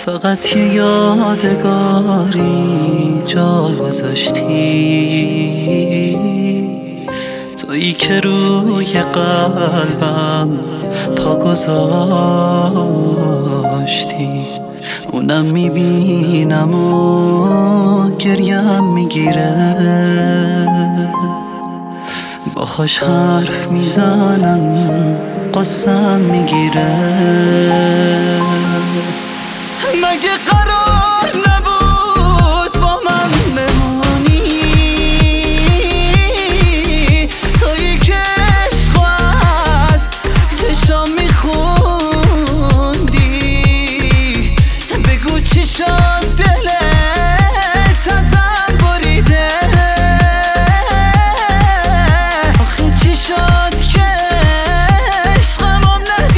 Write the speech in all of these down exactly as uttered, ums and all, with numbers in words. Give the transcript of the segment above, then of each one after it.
فقط یه یادگاری جا گذاشتی، تویی که روی قلبم پا گذاشتی. اونم میبینم و گریم میگیره، باهاش حرف میزنم قسم میگیره. مگه قرار نبود با من بمونی؟ تویی که عشق از چشام میخوندی، بگو چی شد دلت ازم بریده؟ آخه چی شد که عشقمم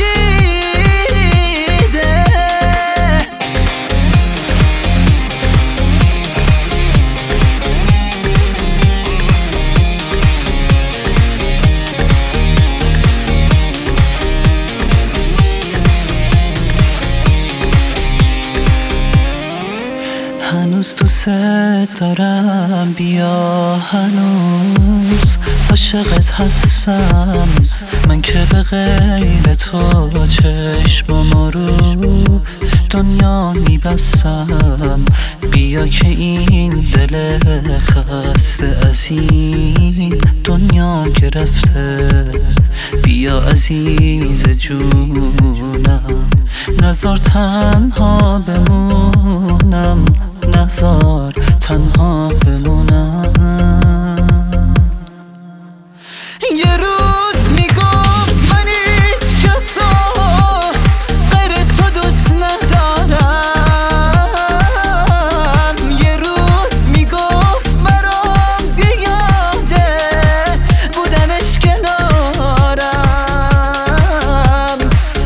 ندیده؟ هنوز دوست دارم، بیا هنوز عاشقت هستم. من که به غیر تو چشمم رو دنیا میبستم. بیا که این دل خسته از این دنیا گرفته. بیا عزیز جونم، نذار تنها بمونم، نذار تنها بمونم. یه روز میگفت من هیچ کسا غیر تو دوست ندارم. یه روز میگفت برام زیاده بودنش کنارم.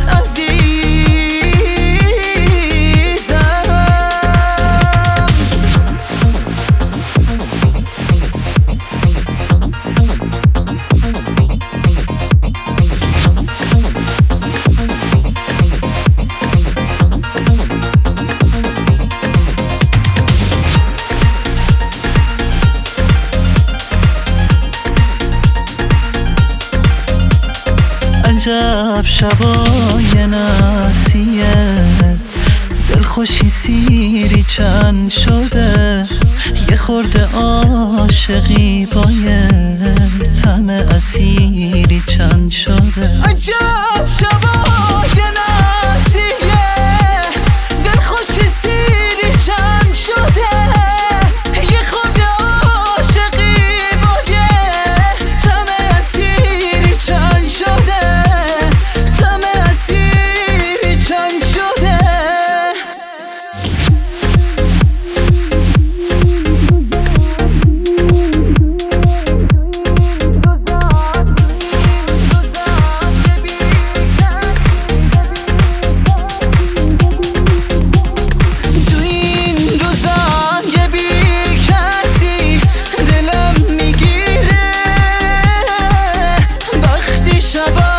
عجب شبای نسیه، دلخوشی سیری چند شده. یه خورده عاشقی با یه طعم اسیری چند شده. عجب شبای نسیه، دلخوشی سیری چند شده. یه خورده عاشقی با یه طعم اسیری چند شده. Shabbat